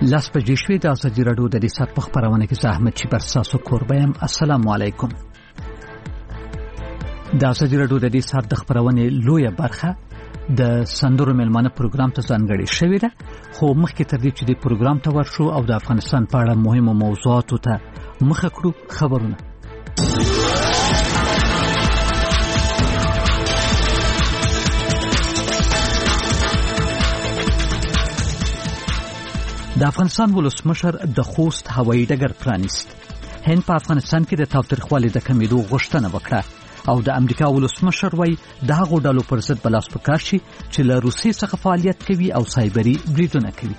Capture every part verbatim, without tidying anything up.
لاس بجې شوې د ازادي راډیو د دې سات په خبرونه کې زحمت چې بر تاسو کوربه يم. السلام علیکم. د ازادي راډیو د دې سات د خبرونه لویه برخه د سندرو ملمانه پروګرام ته ځانګړې شوې ده، خو مخکې تر دې چې د پروګرام ته ورشو او د افغانستان په اړه مهمو موضوعاتو ته مخه کړو خبرونه. د افغانستان ولسمشر د خوست هوایي ډګر پرانیست. هند په افغانستان کې د تاوتریخوالي د کمیدو غوښتنه وکړه او د امریکا ولسمشر وایي د هغو ډلو پر ضد بلاس پکار شي چې له روسیې څخه فعالیت کوي او سایبري بریدونه کوي.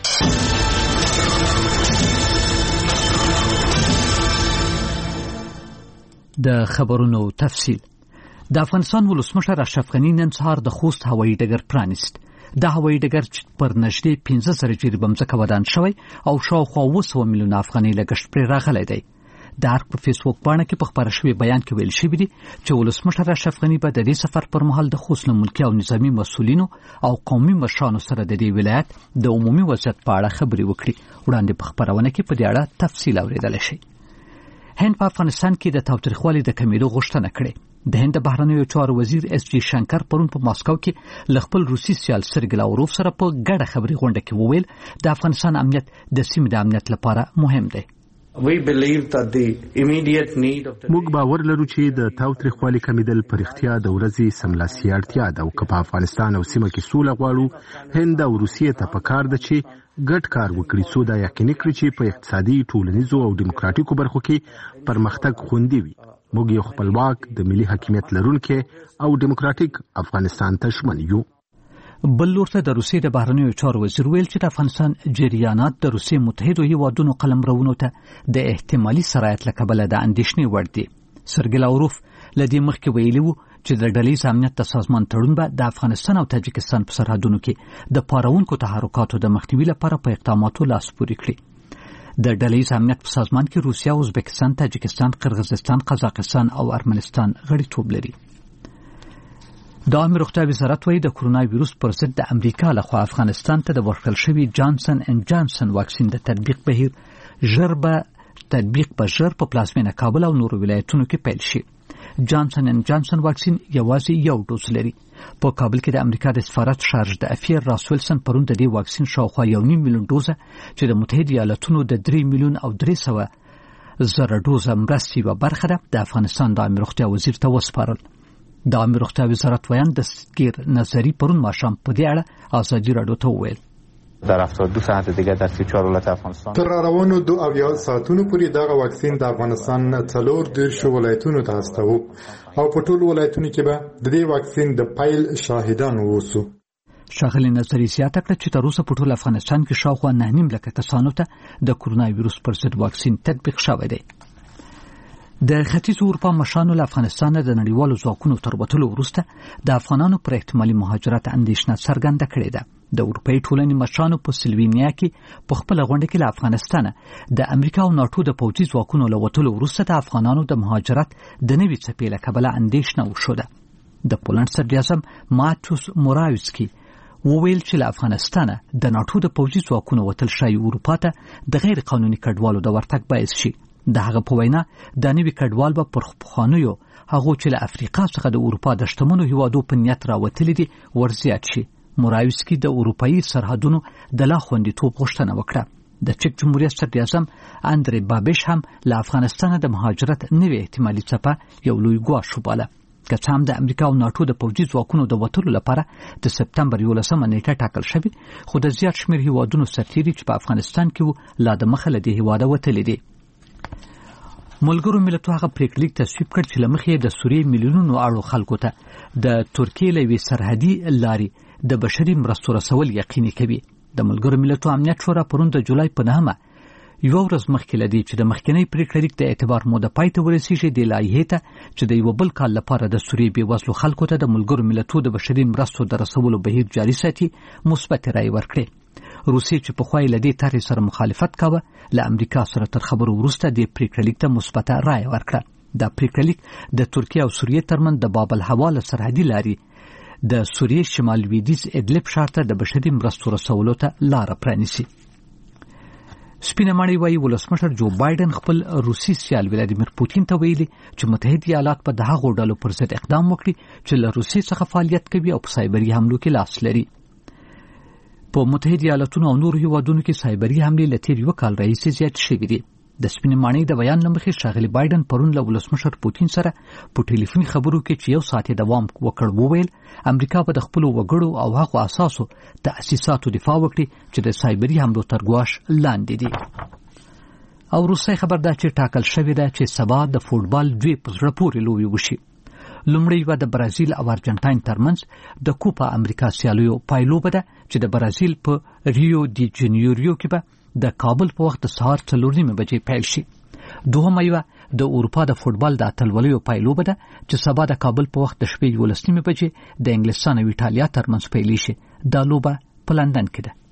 د خبرونو تفصیل. د افغانستان ولسمشر اشرف غني نن سهار د خوست هوایي ډګر پرانیست. د هوایي ډګر پر نږدې پنځه زره جریبه ځمکه ودان شوی او شاوخوا اوه سوه میلیونه افغانۍ لګښت پرې راغلی دی. د ارګ په فیسبوک باندې کې په خبره شوی بیان کې ویل شوی دی چې ولسمشر اشرف غني به د دې سفر پر مهال د خوست ملکي او نظامی مسؤلینو او قومي مشرانو سره د دې ولایت د عمومي وضعیت په اړه خبرې وکړي. وړاندې په خبرونه کې په دې اړه تفصیل اوریدل شي. هند په افغانستان کې د تاوتریخوالي د کمیدو غوښتنه کړې. د هند بهرنیو چارو وزیر اس جی شنکر پرون په ماسکو کې ل خپل روسي سیال سرګی لاوروف سره په ګډه خبري غونډه کې وویل د افغانستان امنیت د سیمې د امنیت لپاره مهم دی. موږ باور لرو چې د تاوتریخوالي کمیدل پر اختیا د ورځې سملاسي اړتیا ده او که په افغانستان او سیمه کې سوله غواړو، هند او روسیې ته پکار ده چې ګډ کار وکړي څو دا یقیني کړي چې په اقتصادي، ټولنیزو او دیموکراتیکو برخو کې پرمختګ خوندي وي. موږ یو خپلواک د ملي حاکمیت لرونکي او دیموکراتیک افغانستان ته ژمن یو. بل لورته د روسیې د بهرنیو چارو وزیر ویل چې د افغانستان جریانات د روسیې متحدو هیوادونو قلمرونو ته د احتمالي سرایت له کبله د اندېښنې وړ دي. سرګی لاوروف له دې مخکې ویلي وو چې د ډلهییز امنیت د سازمان تړون به د افغانستان او تاجکستان په سرحدونو کې د پارونکو تحرکاتو د مخنیوي لپاره په اقداماتو لاس پورې کړي. د ډلهییز امنیت په سازمان کې روسیه، ازبکستان، تاجکستان، قرغیزستان، قزاقستان او ارمنستان غړیتوب لري. د عامه روغتیا وزارت وايي د کرونا وایروس پر ضد د امریکا لخوا افغانستان ته د ورکړل شوي جانسن اینډ جانسن واکسین د تطبیق بهیر ژر به تطبیق به ژر په پلازمینه کابل او نورو ولایتونو کې پیل شي. جانسن اینډ جانسن واکسین یوازې یو ډوز لري. په کابل کې د امریکا د سفارت شارژ د افیر راس ویلسن پرون د دې واکسین شاوخوا یو نیم میلیون ډوزه چې د متحده ایالاتونو د درې میلیون او درې سوه زره ډوزه مرستې یوه برخه ده د افغانستان د عامه روغتیا وزیر ته وسپارل. د عامه روغتیا وزارت ویان دستگیر نظری پرون ماښام په دې اړه ازادي راډیو ته وویل در هفتاد و دو ساعت دیگه در سی و چهار ولایت افغانستان تر روانو دو اویا ساعتونو پورې دغه واکسین د افغانستان څلور دېرش ولایتونو ته استوو او په ټولو ولایتونو کې به د دې واکسین د پیل شاهدان ووسو. ښاغلي نظري زیاته کړه چې تر اوسه په ټول افغانستان کې شاوخوا نه نیم لکه کسانو ته د کرونا وایروس پر ضد واکسین تطبیق شوی دی. د ختیځ اروپا مشرانو له افغانستان د نړیوالو ځواکونو تر وتلو وروسته د افغانانو پر احتمالي مهاجرت اندېښنه څرګنده کړې ده. د اروپایي ټولنې مشرانو په سلوینیا کې په خپله غونډه کې له افغانستانه د امریکا او ناټو د پوځي ځواکونو له وتلو وروسته د افغانانو د مهاجرت د نوي څپې له کبله اندېښنه وښوده. د پولنډ صدراعظم ماتوس مورایوسکي وویل چې له افغانستانه د ناټو د پوځي ځواکونو وتل ښایي اروپا ته د غیر قانوني کډوالو د ورتګ باعث شي. د هغه په وینا د نوي کډوال به پر پخوانیو هغو چې له افریقا څخه د اروپا د شتمنو هیوادو په نیت راوتلي دي ورزیات شي. مورایوسکي د اروپایي سرحدونو د لا خوندیتوب غوښتنه وکړه. د چک جمهوریت صدراعظم اندرې بابش هم له افغانستانه د مهاجرت نوې احتمالي څپه یو لوی ګواښ وباله. که څه هم د امریکا او ناټو د پوځي ځواکونو د وتلو لپاره د سپتمبر یولسمه نیټه ټاکل شوې، خو د زیات شمېر هیوادونو سرتیري چې په افغانستان کې وو لا د مخه له دې هیواده وتلي دي. ملګرو ملتونو هغه پریکړه تصویب کړ چې له مخې د سوریې میلیونونو اړو خلکو ته د ترکیې له یوې سرحدي لارې د بشري مرستو رسول یقیني کوي. د ملګرو ملتونو امنیت شورا پرون د جولای په نهمه یو ورځ مخکې له دې چې د مخکنۍ پریکړې د اعتبار موده پای ته ورسیږي د لایحې ته چې د یو بل کال لپاره د سوریې بېوزلو خلکو ته د ملګرو ملتونو د بشري مرستو د رسولو بهیر جاري ساتي مثبت رایې ورکړې. روسیې چې پخوا یې له دې طرحې سره مخالفت کاوه له امریکا سره تر خبرو وروسته د پریکړې لیک ته مثبته رایه ورکړه. دا پریکړه لیک د ترکیه او سوریې ترمنځ د باب الهوا سرحدي لارې د سوریې شمال لویدیځ ادلب ښار ته د بشري مرستو رسولو ته لاره پرانیسي. سپینه ماڼۍ وايي ولسمشر جو بایدن خپل روسي سیال ولادیمیر پوتین ته ویلي چې متحده ایالات په دغه ډلو پر ضد اقدام وکړي چې له روسي څخه فعالیت کوي او په سایبري حملو کې لاس لري. په متحده ایالاتونو او نورو هیوادونو کې سایبري حملې له تیر یو کال راهیسې زیاتې شوې دي. د سپینې ماڼۍ د بیان له مخې ښاغلي بایدن پرون له ولسمشر پوتین سره په ټلیفوني خبرو کې چې یو ساعت دوام وکړ وویل امریکا به د خپلو وګړو او هغو اساسو تأسیساتو دفاع وکړي چې د سایبري حملو تر ګواښ لاندې دي. او روسي خبر ده چې ټاکل شوې ده چې سبا د فوټبال دوی په زړه پورې لوبې وشي. لومړی به د برازیل او ارجنټاین ترمنځ د کوپا امریکا سیالیو پایلوبه ده چې د برازیل په ریو دی جنیورو کې به د کابل په وخت د سهار څلور نیمې بجې پیل شي. دوهمه یوه د اروپا د فوټبال د اتلولیو پایلوبه ده چې سبا د کابل په وخت د شپې یولس نیمې بجې د انګلستان او ایټالیا ترمنځ پیلی شي. دا لوبه په لندن کې ده.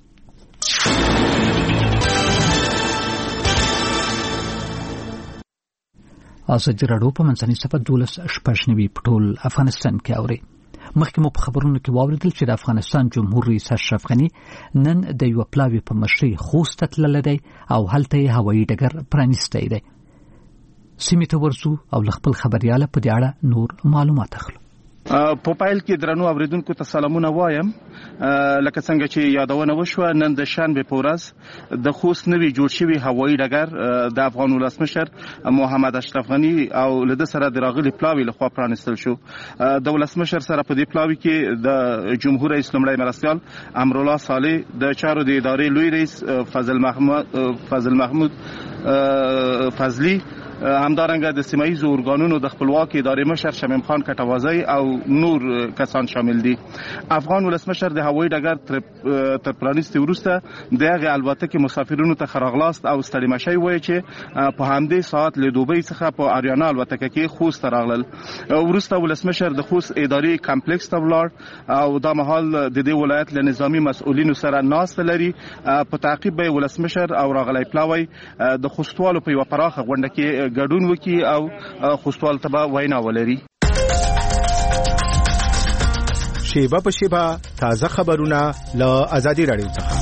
ازادي راډیو په منځنۍ صفحه دولس شپږ نوي په ټول افغانستان کې اوري. مخکې مو په خبرونو کې واوریدل چې د افغانستان جمهور رئیس اشرف غني نن د یو پلاوي په مشرۍ خوست ته تللی دی او هلته یې هوایي ډګر پرانیستی دی. سیمې ته ورځو او له خپل خبریاله په دې اړه نور معلومات اخلو. په پایل کې درنو اوریدونکو ته سلامونه وایم. لکه څنګه چې یادونه وشوه نن د شنبه په ورځ د خوست نوي جوړ شوی هوایي ډګر د افغان ولسمشر محمد اشرف غني او له سره د راغلي پلاوي لخوا پرانیستل شو. د ولسمشر سره په دې پلاوي کې د جمهور رئیس لمړی مرستیال امرالله صالح د چارو د ادارې لوی رئیس فضل محمود فضل محمود فضلی همدارنګه د سیمایي ارګانونو د خپلواک ادارې مشر شمیم خان کټوازی او نور کسان شامل دي. افغان ولسمشر د هوایي ډګر تر پرانیستي وروسته د هغه الوتکې مسافرینو ته خراغلاست او ستړي مشي وایي چې په همدې ساعت له دوبۍ څخه په اریانا الوتکه کې خوست راغلل. وروسته ولسمشر د خوست ادارې کمپلیکس ته ولاړ او دا مهال د دې ولایت له نظامی مسؤلینو سره ناست لري. په تعقیب به ولسمشر او راغلی پلاوی د خوستوالو په یو پراخه غونډه کې ګډون وکي او خوستوال ته به وینا ولري. شیبه په شیبه تازه خبرونه له ازادي راډیو څخه.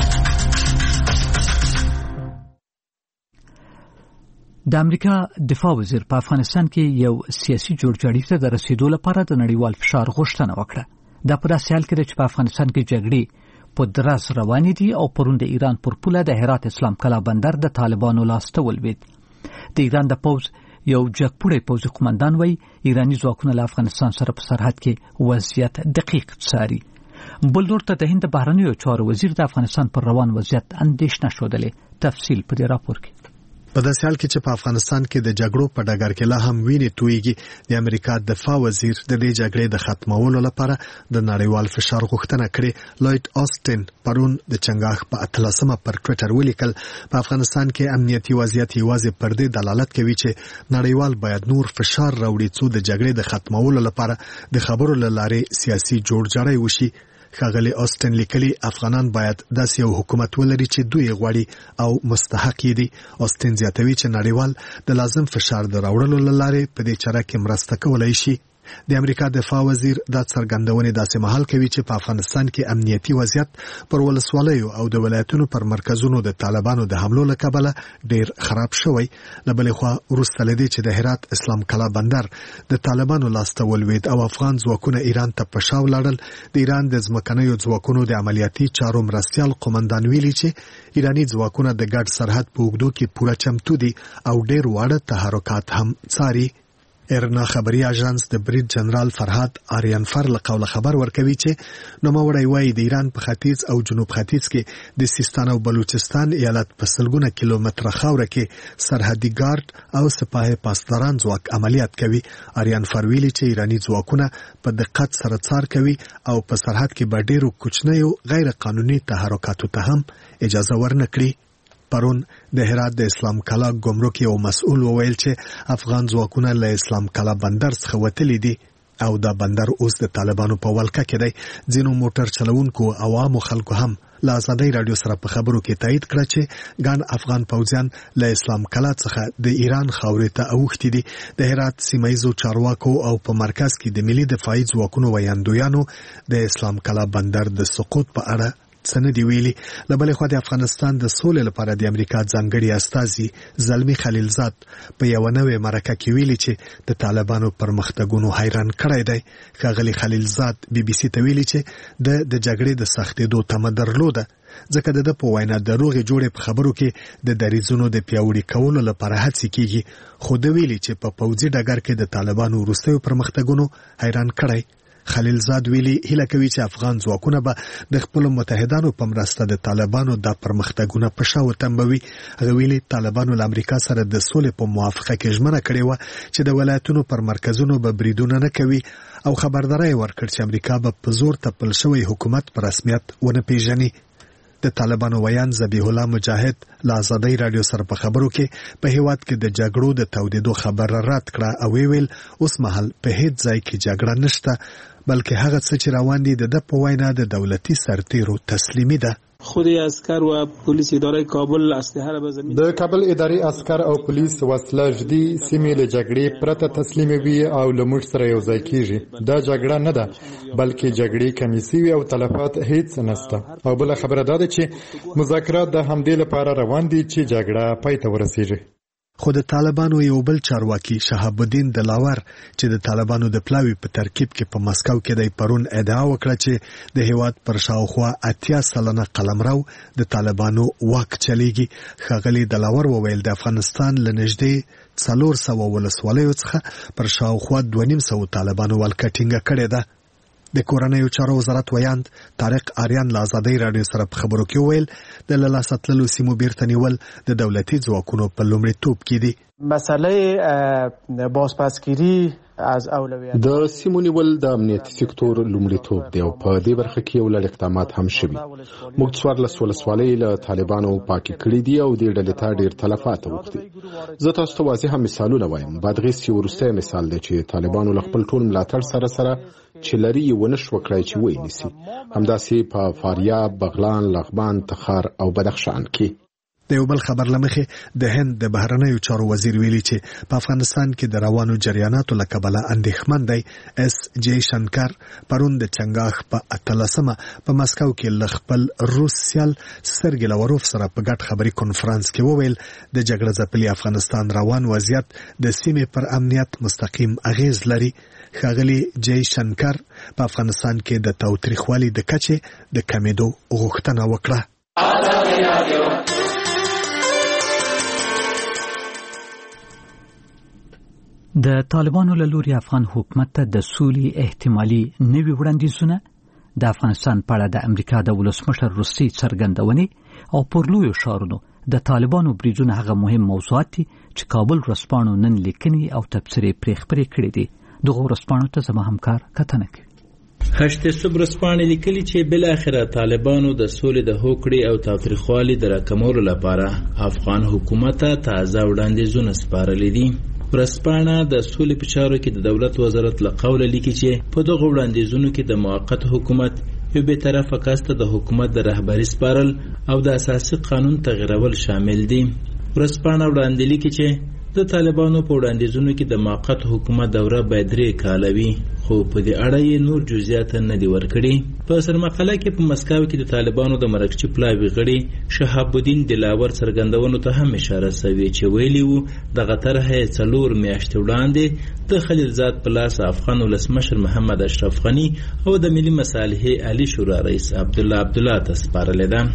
د امریکا دفاع وزیر په افغانستان کې یو سیاسي جوړجاړي ته د رسیدو لپاره د نړیوال فشار غوښتنه وکړه. دا په داسې حال کې ده چې په افغانستان کې جګړې په دراز روانې دي او پرون د ایران پر پوله د هرات اسلام کلا بندر د طالبانو لاسته ولوېد. د ایران د پوز یو جګپوړی پوځي قومندان وایي ایرانی ځواکونه له افغانستان سره په سرحد کې وضعیت دقیق څاري. بل نور ته د هند بهرنیو چارو وزیر د افغانستان پر روان وضعیت اندېښنه ښودلې. تفصیل په دې راپور کې. په داسې حال کې چې په افغانستان کې د جګړو په ډګر کې لا هم وینې تویږي، د امریکا دفاع وزیر د دې جګړې د ختمولو لپاره د نړیوال فشار غوښتنه کړې. لوید آستن پرون د چنګاښ په اتلسمه پر ټویټر ولیکل په افغانستان کې امنیتي وضعیت یوازې پر دې دلالت کوي چې نړیوال باید نور فشار راوړي څو د جګړې د ختمولو لپاره د خبرو له لارې سیاسي جوړجاړی وشي. ښاغلي آستن لیکلي افغانان باید داسې یو حکومت ولري چې دوی غواړي او مستحق دي. آستن زیاتوي چې نړیوال د لازم فشار د راوړلو لارې په دې چاره کې مرسته کولای شي. د امریکا دفاع وزیر دا څرګندونې داسې مهال کوي چې په افغانستان کې امنیتي وضعیت پر ولسوالیو او د ولایتونو پر مرکزونو د طالبانو د حملو له کبله ډیر خراب شوی. له بلې خوا وروسته له دې چې د هرات اسلام کلا بندر د طالبانو لاسته ولوېد او افغان ځواکونه ایران ته په شا ولاړل، د ایران د ځمکنیو ځواکونو د عملیاتي چارو مرستیال قومندان ویلي چې ایرانی ځواکونه د ګډ سرحد په اوږدو کې پوره چمتو دي او ډیر واړه تحرکات هم څاري. ایرنا خبري اژانس د بریټ جنرال فرهاد آریانفر له قوله خبر ورکوي چې نوموړی وایي د ایران په ختیځ او جنوب ختیځ کې د سیستان او بلوچستان ایالت په سلګونه کیلومتره خاوره کې سرحدي ګارد او سپاه پاسداران ځواک عملیات کوي. آریانفر ویلي چې ایرانی ځواکونه په دقت سره څار کوي او په سرحد کې به ډیرو کوچنیو غیر قانوني تحرکاتو ته هم اجازه ورنکړي. پرون د هرات د اسلام کلا ګمرک یو مسؤل وویل چې افغان ځواکونه له اسلام کلا بندر څخه وتلي دي او دا بندر اوس د طالبانو په ولکه کې دی. ځینو موټر چلوونکو عوامو خلکو هم له ازادۍ راډیو سره په خبرو کې تایید کړه چې ګڼ افغان پوځیان له اسلام کلا څخه د ایران خاورې ته اوښتي دي. د هرات سیمایي چارواکو او په مرکز کې د ملي دفاعي ځواکونو ویاندویانو د اسلام کلا بندر د سقوط په اړه څه نه دی ویلي. له بلې خوا د افغانستان د سولې لپاره د امریکا ځانګړي استازي زلمی خلیلزاد په یو نوې مرکه کې ویلي چې د طالبانو پرمختګونو حیران کړی دی. ښاغلي خلیلزاد بي بي سي ته ویلي چې د د جګړې د سختېدو تمه درلوده، ځکه د په وینا د روغې جوړې په خبرو کې د دریځونو د پیاوړي کولو لپاره هڅې کیږي، خو د ویلي چې په پوځي ډګر کې د طالبانو وروستیو پرمختګونو حیران کړی. خلیلزاد ویلي هیله کوي چې افغان ځواکونه به د خپلو متحدانو په مرسته د طالبانو د پرمختګونو په شا وتمبوي. هغه ویلي طالبانو له امریکا سره د سولې په موافقه کې ژمنه کړې وه چې د ولایتونو پر مرکزونو به بریدونه نه کوي او خبرداری ورکړ چې امریکا به په زور تپل شوی حکومت په رسمیت ونه پیژني. د طالبانو ویان ذبیح الله مجاهد له ازادۍ راډیو سره په خبرو کې په هیواد کې د جګړو د تودېدو خبره رد کړه او ویل اوس مهال په هیڅ ځای کې جګړه نشته، بلکې هغه څه چې روان دي د په وینا د دولتي سرتیرو تسلیمي ده. خود عسكر و پلیس اداره کابل اسلحه را به زمین د کابل اداري عسكر او پلیس وسله جدي سیمې له جګړې پرته تسلیموي او له موږ سره یو ځای کیږي. دا جګړه نه ده بلکې جګړې کمیسي وي او تلفات هیڅ نشته. او بل خبره ده چې مذاکرات د همدې لپاره روان دي چې جګړه پای ته ورسیږي. خو د طالبانو یو بل چارواکي شهاب الدین دلاور چې د طالبانو د پلاوی په ترکیب کې په مسکو کې د پرون ادعا وکړه چې د هیواد پر شاوخوا اتیا سلنه قلمرو د طالبانو واک چلیږي. ښاغلي دلاور وویل د افغانستان له نږدې څلور سوه ولسوالیو څخه پر شاوخوا دوه نیم سوه طالبانو ولکه ټینګه کړې ده. د کورنیو چارو وزارت ویاند طارق آریان له ازادۍ راډیو سره په خبرو کې وویل د له لاسه تللو سیمو بیرته نیول د دولتي ځواکونو په لومړیتوب کې دي. مسئله بازپسگیری از اولویت د سیمو نیول د امنیتي سکتور لومړیتوب دی او په دې برخه کې یو لړ اقدامات هم شوي. موږ څوارلس ولسوالۍ له طالبانو پاکې کړې دي او دې ډلې ته ډېر تلفات اوښتي. زه تاسو ته واضحه مثالونه وایم. بادغیس یو وروستی مثال دی چې طالبانو له خپل ټول ملاتړ سره سره چې لري یې ونه شوه کړی چې ویې نیسي. همداسې په فاریاب، بغلان، لغمان، تخار او بدخشان کې. د یو بل خبر لمخې د هند د بهرنیو چارو وزیر ویلي چې په افغانستان کې د روانو جریاناتو له کبله اندېښمن دی. اس جی شنکر پرون د چنګاښ په اتلسمه په مسکو کې له خپل روس سیال سرګی لاوروف سره په ګډ خبري کنفرانس کې وویل د جګړه ځپلي افغانستان روان وضعیت د سیمې پر امنیت مستقیم اغیز لري. ښاغلي جی شنکر په افغانستان کې د تاوتریخوالي د کچې د کمیدو غوښتنه وکړه. د طالبانو له لوري افغان حکومت ته د سولې احتمالي نوي وړاندیزونه، د افغانستان په اړه د امریکا د ولسمشر روسي څرګندونې او پر لویو ښارونو د طالبانو بریدونه هغه مهم موضوعات دي چې کابل ورځپاڼو نن لیکنې او تبصرې پرې خپرې کړې دي. دغه ورځپاڼو ته زما همکار کتنه کوي. هشت صبح ورځپاڼې لیکلي چې بالاخره طالبانو د سولې د هوکړې او تاوتریخوالي د راکمولو لپاره افغان حکومت ته تازه وړاندیزونه سپارلي دي. ورځپاڼه د سولې په چارو کې د دولت وزارت له قوله لیکي چې په دغه وړاندیزونو کې د موقت حکومت یو به طرفه کس ته د حکومت د رهبري سپارل او د اساسي قانون تغیرول شامل دي. ورځپاڼه وړاندې لیکي چې د طالبانو په وړاندیزونو کې د موقت حکومت دوره باید درې کاله وي، خو په دې اړه یې نور جزئیات نه دي ورکړي. په سرمقاله کې په مسکو کې د طالبانو د مرکزي پلاوي غړي شهاب الدین دلاور څرګندونو ته هم اشاره شوې چې ویلي وو دغه طرحه څلور میاشتې وړاندې د خلیلزاد په لاس افغان ولسمشر محمد اشرف غني او د ملي مصالحې علي شورا رئیس عبدالله عبدالله ته سپارلې ده.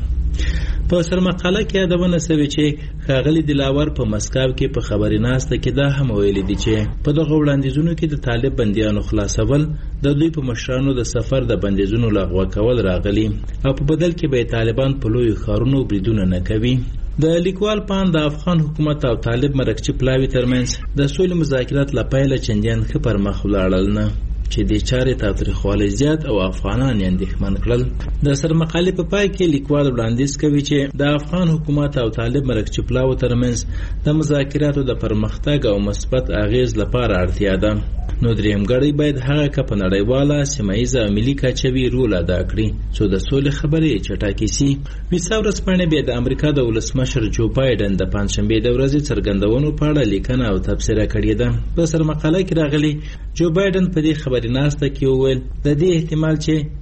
په سرمقاله کې یادونه شوې چې ښاغلي دلاور په مسکو کې په خبري ناسته کې دا هم ویلي دي چې په دغه وړاندیزونو کې د طالب بندیانو خلاصول، د دوی په مشرانو د سفر د بندیزونو لغوه کول راغلي او په بدل کې به طالبان په لوی ښارونو بریدونه نه کوي. د لیکوال پان د افغان حکومت او طالب مرکزي پلاوي ترمنځ د سولې مذاکرات لپاره چندین ښه پر مخ ولاړل نه چې د چارې تاوتریخوالی زیات او افغانان یې اندېښمن کړل. د سرمقالې په پای کې لیکوال وړاندیز کوي چې د افغان حکومت او طالب مرکزي پلاوو ترمنځ د مذاکراتو د پرمختګ او مثبت اغیز لپاره اړتیا ده. نو درېمګړی باید هغه که په نړیواله سیمه ییزه او ملي کچه وي رول ادا کړي څو د سولې خبرې چټکې سي. ویسا ورځپاڼې بیا د امریکا د ولسمشر جو بایډن د پنجشنبې د ورځې څرګندونو په اړه لیکنه او تبصره کړې ده. په سرمقاله کې راغلي جو بایډن په دې خبرې ناسته کې وویل د دې احتمال چې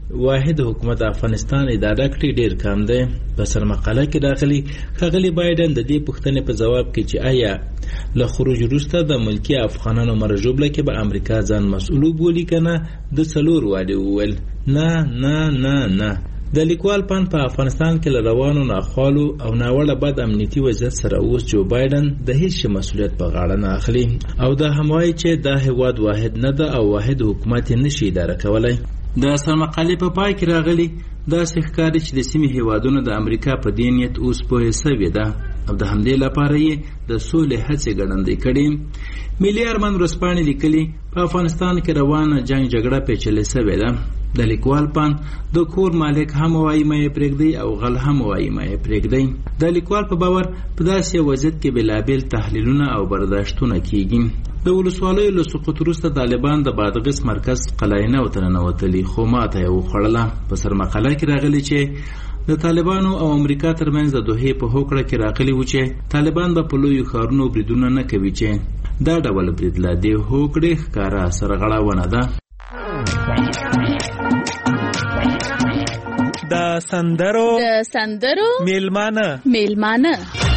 واحد حکومت افغانستان اداره کړي ډیر کم دی. په سرمقاله کې راغلي ښاغلي بایدن د دې پوښتنې په جواب کې چې آیا له خروج وروسته د ملکی افغانانو مرجوبله کې به امریکا ځان مسؤل بولي کنه د څلور واړي وویل نه نه نه نه. د لیکوال پان په افغانستان کې له روانو ناخوالو او ناوړه بد امنیتي وضعیت سره اوس جو بایدن د هیڅ مسؤلیت په غاړه نه اخلي او دا هم وایي چې دا هیواد واحد نه ده او واحد حکومت نشي اداره کولای. د سرمقالې په پای کې راغلي دا ښکاري چې د سیمې هیوادونو د امریکا په دې نیت اوس پوهه سوې ده او د همدې لپاره یې د سولې هڅې ګړندۍ کړي. ملي ارمان ورځپاڼې لیکلي په افغانستان کې روانه جنگ جګړه پیچلې سوې ده. د لیکوال پان د کور مالک هم وایي مې پرېږدي او غل هم وایي مې پرېږدي. د لیکوال په باور په داسې وضعیت کې بېلابېل تحلیلونه او برداشتونه کیږي. د ولسوالیو له سقوط وروسته طالبان د بادغیس مرکز قلعه ته ننوتلي خو ماته یې وخوړله. په سرمقاله کې راغلي چې د طالبانو او امریکا ترمنځ د دوحې په هوکړه کې راغلي و چې طالبان به په لویو ښارونو بریدونه نه کوي چې دا ډول برید له دې هوکړې ښکاره سرغړونه ده. د سندرو د سندرو میلمانه میلمانه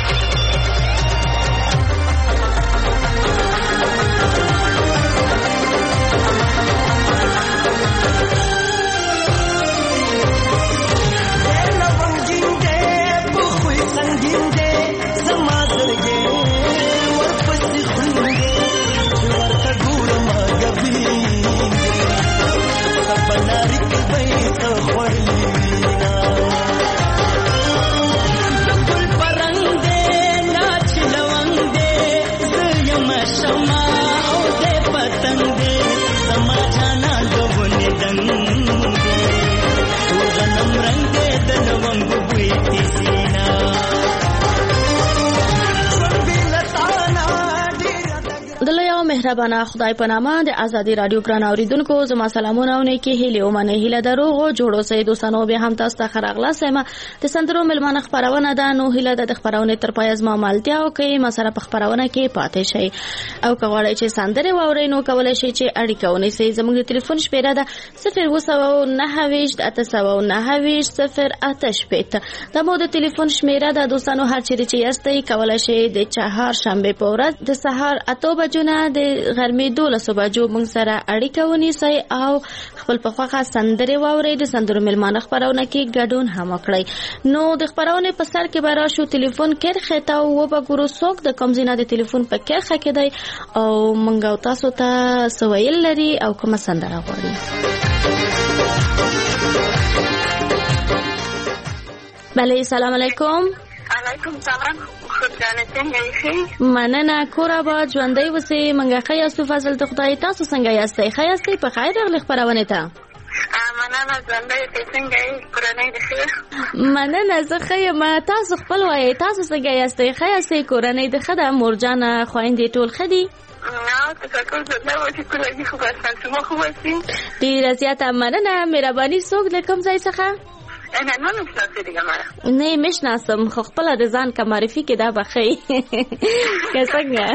مهربانه خدای په نامه د ازادي رادیو ګران اوریدونکو زما سلامونه او نیکی هیله او منه هیله دروغ جوړو سي دوستانو به هم تاسو ته خراغلا سم د سندرو ملمانه خبرونه ده نو هیله د خبرونه تر پای ازما مالتیا او کې ما سره په خبرونه کې پاتې شي او کوړای چې سندره ووري نو کولای شي چې اړیکه ونی سي زموږ د ټلیفون شمیره ده صفر و نه ویش اته سو نه ویش صفر آتش پته د مو د ټلیفون شمیره ده دوستانو هر چیرې چې یاستئ کولای شي د چهار شنبه په ورځ د سهار اته بجو نه د غرمې دولسو بجو موږ سره اړیکه ونیسئ او خپل په خوښه سندرې واورئ. د سندرو ملمانه خبرونه کې ګډون هم وکړئ. نو د خبرونه په سر کې به راشو ټلیفون کرښې ته وبګورو څوک د کوم ځای د ټلیفون په کرښه کې دی او موږ تاسو ته سویل لري او کومه سندره غواړي. بله سلام علیکم. علیکم سلام. خدای څنګه یې؟ مننه کور آباد ژوندۍ اوسئ. منګه ښه یاستو فضل ته خدای. تاسو څنګه یاستئ؟ ښه یاستئ؟ په خیر راغلئ خپرونې ته. مننه ژوندۍ اوسئ. څنګه یې؟ کورنۍ دې ښه؟ مننه زه ښه یم. تاسو خپل وایئ تاسو څنګه یاستئ؟ ښه یاستئ؟ کورنۍ دې ښه ده؟ مورجانه خویندې ټول ښه دي؟ ډېره زیاته مننه. مهرباني څوک د کوم ځای څخه؟ نه نه مشناسې دیگه مرا نه مشناسم خو خپل د ځان کا معرفي کې دا بخي که څنګه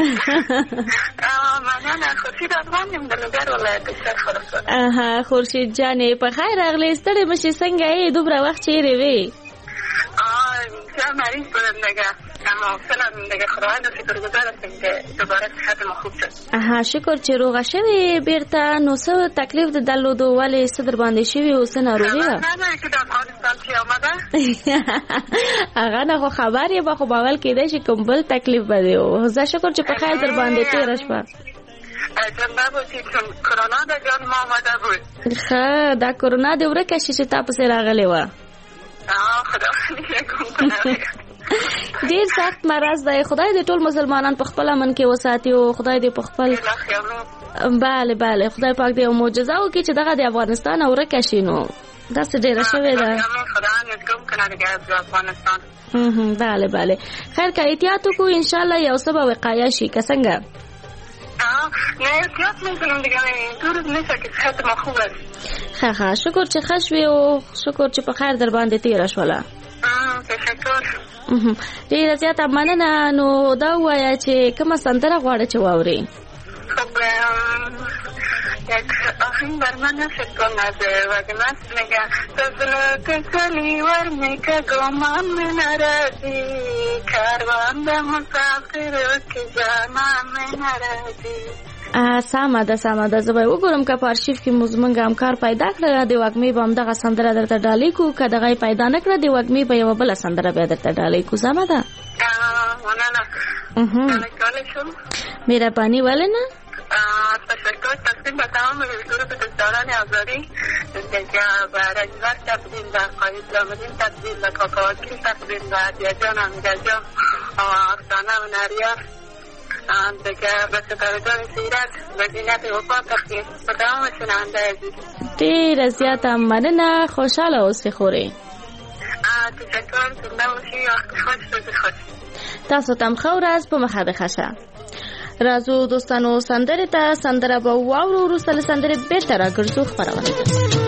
مننه خورشید افغان یم د لوګر ولایت شرق خراسان. اها خورشید جانې په خیر راغلی. ستړی مشې څنګه یې؟ دومره وخت چیرې وې؟ زه مریض بودم دیگه اما فعلا دیگه خداوند رو شکرگزار هستیم که دوباره صحت ما خوب شد. اها شکر چې روغه شوې بیرته. نو څه تکلیف د درلودو ولې څه در باندې شوي او څه ناروغي وه؟ نه نه چې د افغانستان چې آمده هغه نه خو خبر یې به خو باول کېدی چې کوم بل تکلیف به دی. زه شکر چې په خیر در باندې تېره شوه. جنبه بود چون کرونا د جان ما آمده بود. ښه دا کرونا دې ورکه شي چې تا پسې راغلی وه. ډیر سخت مرض دی. خدای دې ټول مسلمانان په خپل امن کې وساتي او خدای دې په خپل bale bale خدای پاک دې معجزه وکړي چې دغه د افغانستان اورکه شي. نو دا څه ډیره شوې ده. هم bale bale خیر که احتیاط وکړو ان شاء الله یو څه به وقایه شي. که څنګه نه احتیاط میکنم دیگه طور نیست که صحت ما خوب است. ښه ښه شکر چې ښه شوې او شکر چې په خیر در باندې تېره شوله. تشکر. ډېره زیاته مننه. نو دا ووایه چې کومه سندره غواړې چې واورې؟ خب یک آهنگ بر من فکر کن از وگمست میگه تزلت کلی ور میکه گمان من نرازی کاروان به مسافر که جانان من نرازی. سمه ده سمه ده زه به وګورم که په ارشیف کې موږ زموږ همکار پیدا کړله د وږمې به همدغه سندره درته ډالۍ کړو، که دغه یې پیدا نه کړه د وږمې به یوه بله سندره بیا درته ډالۍ کړو. سمه ده؟ مننه. مهرباني ولې نه؟ تشکر. تقدیم به تمام حضور بزرگواران آزادی دیگه و رجوع تقدیم به قاید لامدین، تقدیم به کاکاوکیل، تقدیم به عدیه جان، امیده جان، افسانه و نریار دیگه به ستارگان سیرت و زینت وفا تقدیم به تمام شنونده عزیز. ډېره زیاته مننه، خوشحاله اوسې خورې. تشکر. زنده باشی. وقت خوش. روز خوش. تاسو ته هم ښه ورځ په مخه د ښه شه. راځو دوستانو سندرې ته، سندره به واورو، وروسته له سندرې بېرته راګرځو خپرونه ته.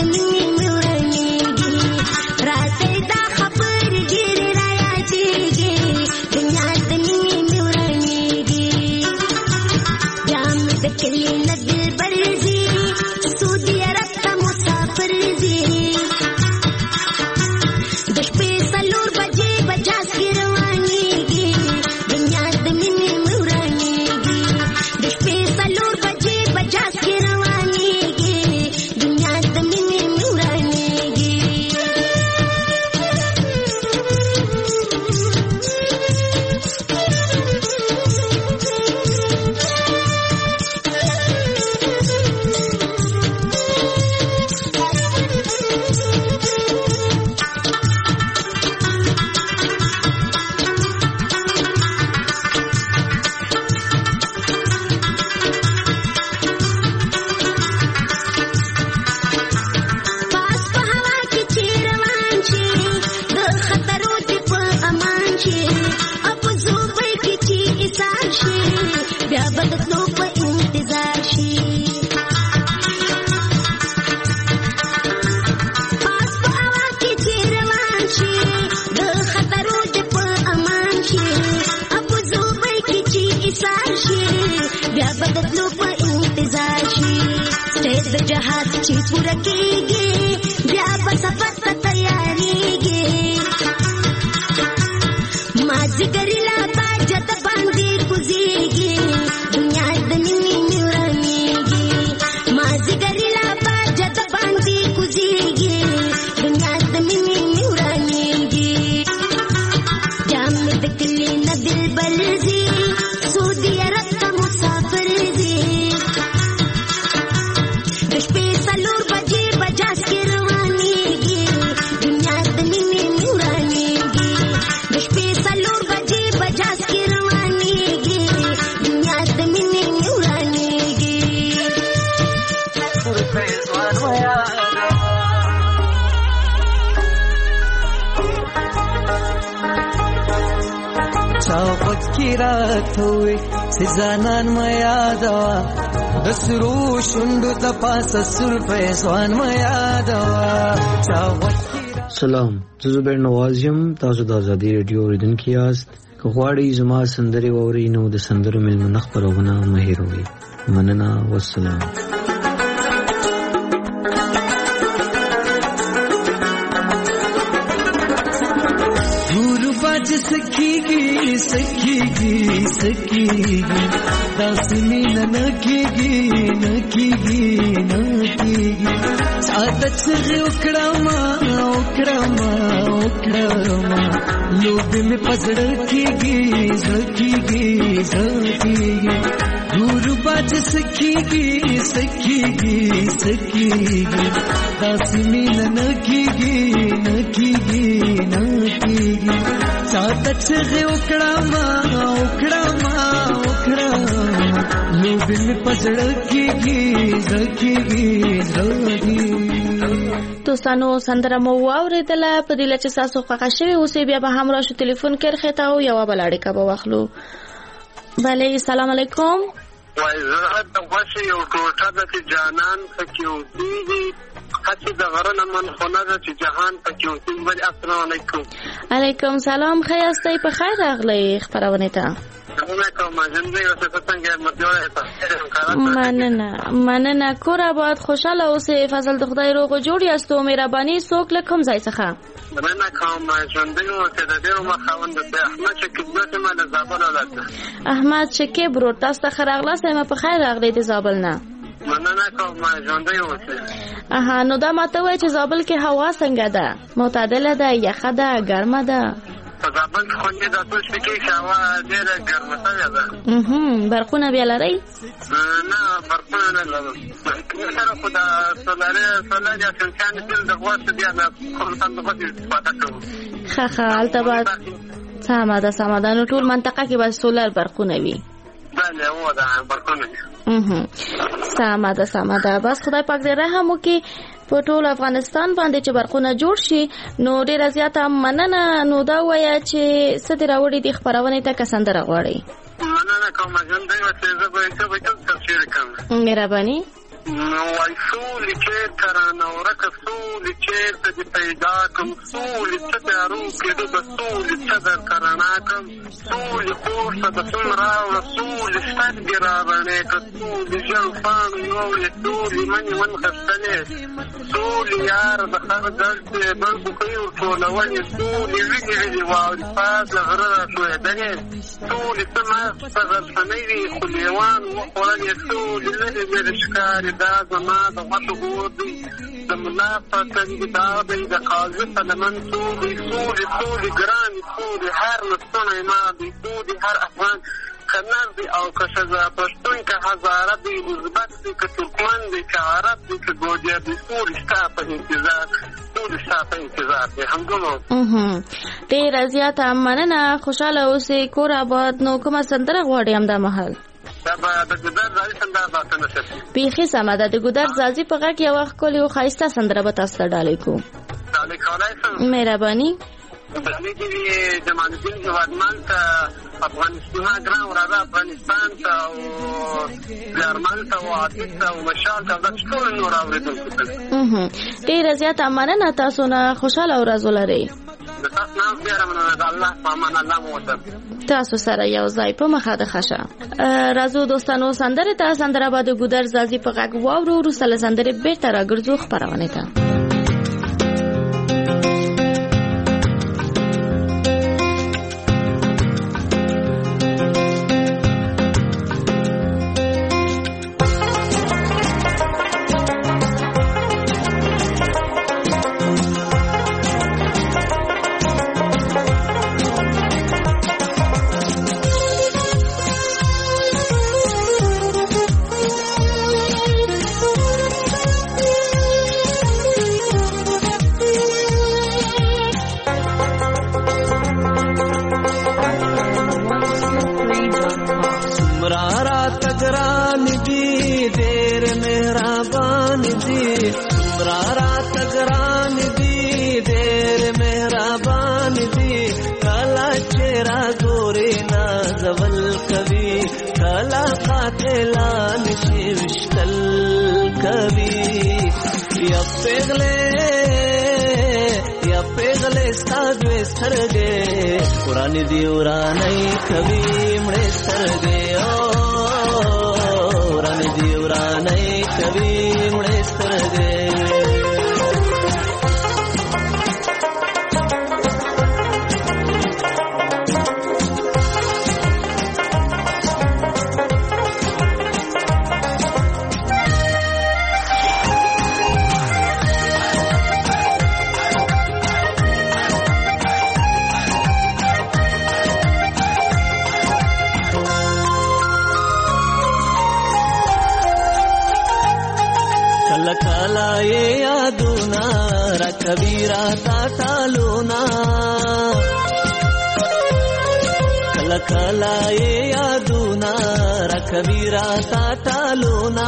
سزانان ما یادوا د سرو شوندو ته پاسه سر فیضان ما یادوا. سلام، زه زبیر نواز یم. تاسو د ازادي رادیو اوریدونکي یاست. که غواړئ زما سندرې واورئ نو د سندرو میلمنه خپرونه مه هېروئ. مننه، والسلام. سکیږي سکیږي سکیږي داسې نه نکیږي نکیږي نکیږي عادت څنګه وکړم وکړم وکړم لوب می پزړ کیږي زکیږي زکیږي نور باج سکیږي سکیږي سکیږي داسې نه نکیږي نکیږي نکیږي عادت څنګه وکړم وکړم وکړم لوب می پزړ کیږي زکیږي زکیږي. دوستانو سندره مو واوریدله. په دې لچ تاسو خوښ شوي اوسې بیا به هم راشو ټلیفون کې رخته او یو بل اړیکه به واخلو. بله، السلام علیکم. وای زه د غوښې یو ټوټه ده چې جانان پکې اوسېږي، هسې د غره نه من خونه ده چې جهان پکې اوسېږي. بلې السلام علیکم. علیکم سلام، ښه یاستئ؟ په خیر راغلی خپرونې ته. مننه مننه. کور آباد، خوشحاله اوسئ. فضل د خدای روغ جوړ یاست او مهرباني څوک له کوم ځای څخه؟ مننه کوم. ژوندی اوسئ. د ډېرو مخاوند د احمد شکیب ګوتې ما د زابل اولاد ده. احمد شکیب ورور، تاسو ته ښه راغلاست. ما په خیر راغلی د زابل نه. مننه کوم. ژوندی اوسئ. اها، نو دا ماته وایي چې زابل کې هوا څنګه ده؟ معتدله ده، یخه ده، ګرمه ده؟ په زابل کې خوندې ده، څو شپې کې هوا ډېره ګرمه شوې ده. اها، برقونه بیا لرئ؟ نه، برقونه نه لرم. سره خو د سولاري سولار یا سنچانې تل د غوښې بیا د خرسان د غوښې استفاده کوو. ښه ښه، هلته به سمه ده سمه ده. نو ټول منطقه کې به سولر برقونه وي؟ بله، هو ده برقونه وي. سمه ده سمه ده. بس خدای پاک دې رحم وکړي په ټول افغانستان باندې چې برقونه جوړ شي. نو ډیره زیاته مننه. نو دا وایه چې څه دې راوړي دي خپرونې ته، که سندره غواړئ؟ مننه کوم. ژوندی اوسئ. زه به یو څه به کوم تفسیر کوم. مهرباني. وای سولې چېرته رانه ورکه سولې چېرته دې پیدا کړم سولې څه تیارو کېدو به سولې څه درته رڼا کړم سولې کور ته به څوم راوړه سولې سترګې را رڼې کړه سولې ژړو پاڼو یوړې سولې منې ونغښتلې سولې یاره د خر ګرد دې بل بوکۍ ورټولولې سولې وینې وینې واورې پاس له غره را ټوېدلې سولې څه مغز څه غرڅنۍ وي خو لیوان وخوړلې سولې لرې لرې ښکاري دا زما د غوښو ګور دی د ملا په تنګي داغ دی د قاضي په لمن سولې سولې سولې ګرانې سولې هر لستوڼی ما دی سولې هر افغان که نر دی او که ښځه پښتون که هزاره دی ازبک دی که ترکمن دی که عرب دی که ګوجر دی سولې ستا په انتظار سولې ستا په انتظار دی همدومره ډېره زیاته مننه خوشحاله اوسې کور آباد نو کومه سندره غواړې همدا مهال دا به د ګودر زازي سندره باته نه شي بیخي سمه ده د ګودر زازي په غږ یوه ښکلې او ښایسته سندره به تاسو ته ډالۍ کړو ډالۍ کولی شم مهرباني ډالۍ دې وي جمال الدین هېوادمل ته افغانستان ګران راځه افغانستان ته او زیارمل ته او عاطف ته او مشال ته دا ټول نور اورېدونکو ته ډېره زیاته مننه تاسو نه خوشحاله ورځ ولرئ تاسو سره یو ځای په مخه د خشه راځو دوستانو سندره ته سندره به د ګودر زازي په غږ واورو وروسته له سندرې بېرته راګرځو خپرونې ته ورانی دی ورانی کبھی مڑے سترگے او ورانی دی ورانی کبھی مڑے سترگے कबीरा ताता लोना कला कला ये यादूना रा कबीरा ताता लोना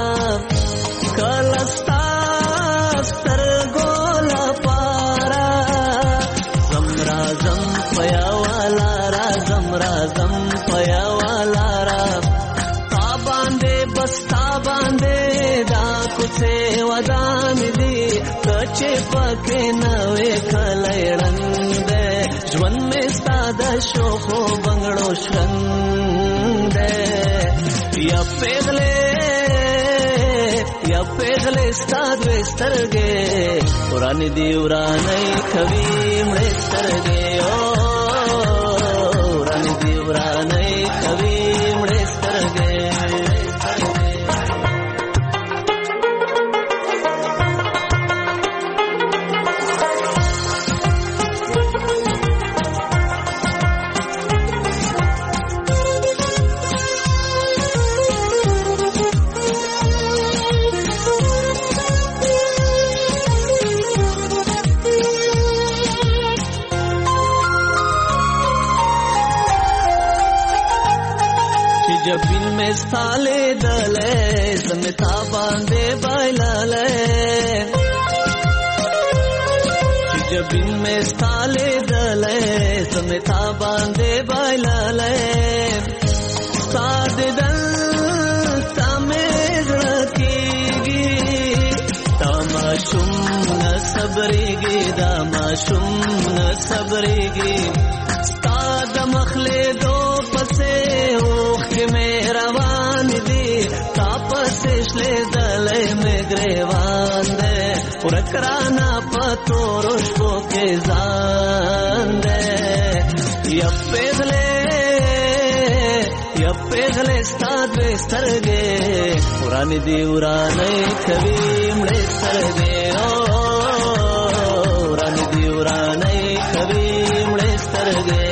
कलस्ता स्तर गोला पारा जमरा जम पया वाला रा जमरा जम पया वाला रा ता बांधे बस्ता बांधे दा कुछे वदान दी कचे पके नवे कलय रंग ज्वन में सादा शोखो बंगड़ो श्रंग या पेगले या पेगले सादवे स्तरगे पुरानी दीवरानी कभी मड़े स्तरगे ओ पुरानी दीवरानी कभी मड़े स्तरगे जबिन में साले दले जमता बांधे बाइलाले जबिन में साले दले जमता बांधे बाइलाले साद दल तमेज की صبرېږي دا ماشوم نه صبرېږي ستا د مخلې دو پسې اوښکې مې روان دي تا پسې شلېدلی مې ګریوان دی ورک رانا په تورو شپو کې ځان دی یا پیغلې یا پیغلې ستا دوې سترګې ورانې دي ورانې کوي مړې سترګې ورانې دي ورانې کوي مړې سترګې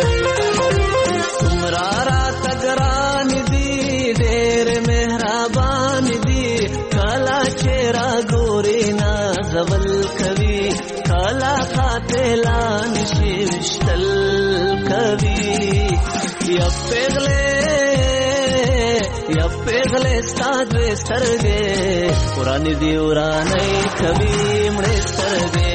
څومره راته ګرانې دي ډېر مهربان دي کله چې راګورې نازول کوي کله قاتلا نشي وشتل کوي یا پیغلې یا پیغلې ستا دوې سترګې ورانې دي ورانې کوي مړې سترګې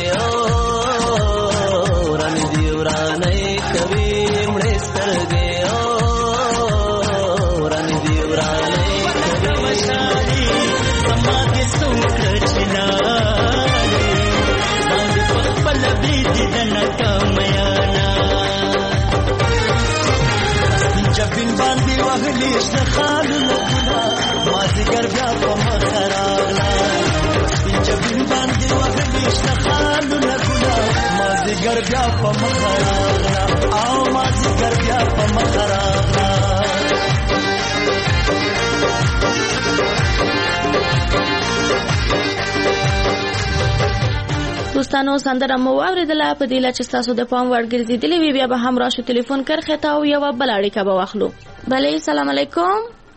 ورانې دي ورانې کوي مړې سترګې ورانې دي ورانې کوي زما دې څومره چنارې باندې په خپل بریدي د ناکامیانا جبین باندې وهلی شخالونه مازیګر بیا په مخ راغله جبین باندې وهلی شخالونه مازیګر بیا په مخ راغله او مازیګر بیا په مخ راغله دوستانو سندره مو واوریدله په دې لا چې تاسو د پام وړ ګرځېدلې وي بیا به هم راشو ټلیفون کرښې ته او یوه بله اړیکه به واخلو بلې سلام علیکم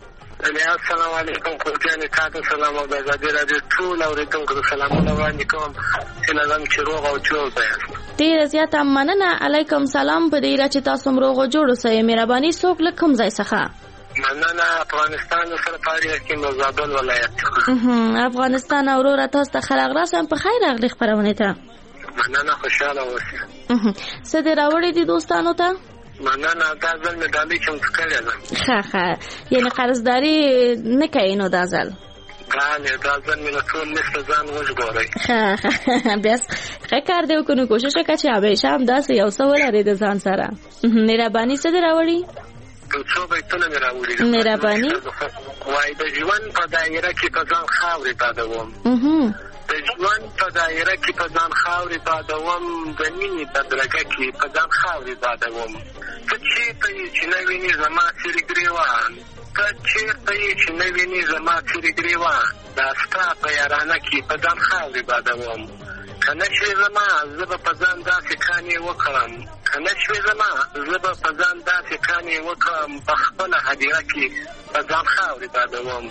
السلام علیکم کوټیانې تاسو سلام او د ازادي راډیو ټول اورېدونکو ته سلامونه وړاندې کوم چې لازم چې روغ او جوړ یاست ډېره زیاته مننه علیکم سلام په دې را چې تاسو هم روغ او جوړ اوسئ مهرباني څوک له کوم ځای څخه مننه افغانستان سره پاره کې مزابل ولایت افغانستان اوروره تاسو ته خلق راسم په خیر راغلی خبرونه ته مننه خوشاله اوسئ څه دې راوړی دي دوستانو ته مننه دا ځل مې ډالۍ چم کړی ده ښه ښه یعنی قرضداري نه کوي نو دا ځل بله دا ځل مې له ټول لیسته ځان وژغورئ ښه ښه بیا ښه کار دی وکړو نو کوشش وکړه چې همیشه همداسې یو څه ولرې د ځان سره مهرباني څه دې راوړي څو بیتونه مې راوړي مهرباني وایي د ژوند په دایره کې په ځان خاورې بادوم د ژوند په دایره کې په ځان خاورې بادوم د مینې بدرګه کې په ځان خاورې بادوم ته چېرته یې چې نه وینې زما څېرې ګرېوان ته چېرته یې چې نه وینې زما څېرې ګرېوان دا ستا په یارانه کې په ځان خاورې بادوم که نه شوې زما زه به په ځان داسې کانې وکړم که نه شوې زما زه به په ځان داسې کانې وکړم په خپله هدیره کې په ځان خاورې بادوم